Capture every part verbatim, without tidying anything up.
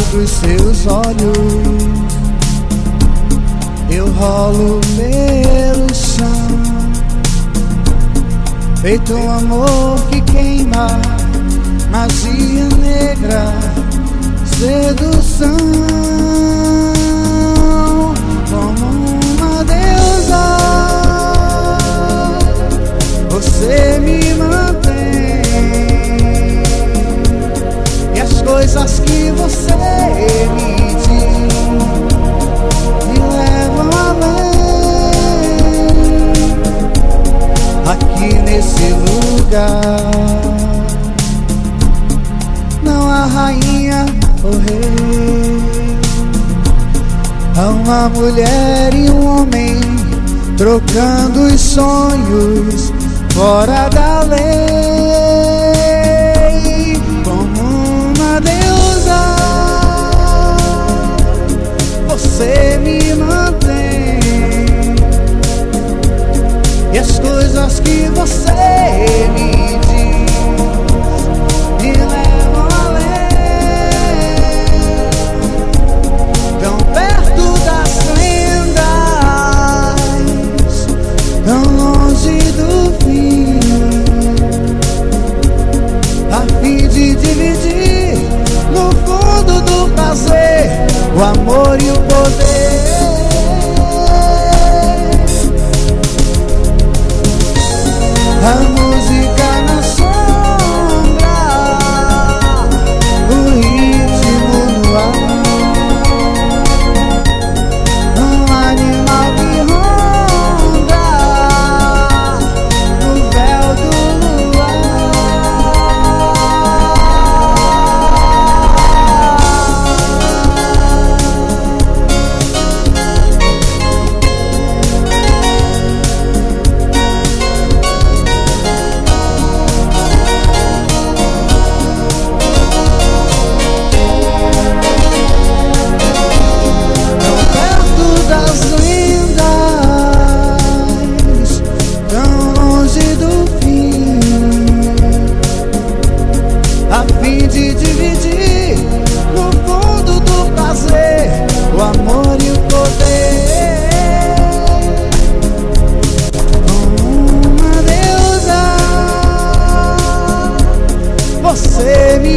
pros seus olhos, eu rolo pelo chão, feito um amor que queima, magia negra, sedução. Como uma deusa, você me mantém, e as coisas que você me diz me levam além. Aqui nesse lugar não há rainha ou rei, há uma mulher e um homem trocando os sonhos fora da lei. Como uma deusa, você me mantém, e as coisas que você me diz me levam além. Tão perto das lendas, tão longe do fim, a fim de dividir no fundo do prazer o amor e o poder. A música na sombra, o ritmo no ar, um animal que ronda no véu do luar. A fim de dividir no fundo do prazer o amor e o poder. Como uma deusa, você me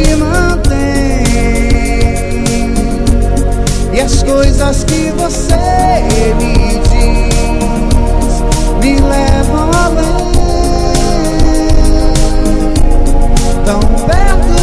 mantém, e as coisas que você me diz me levam além. Tão perto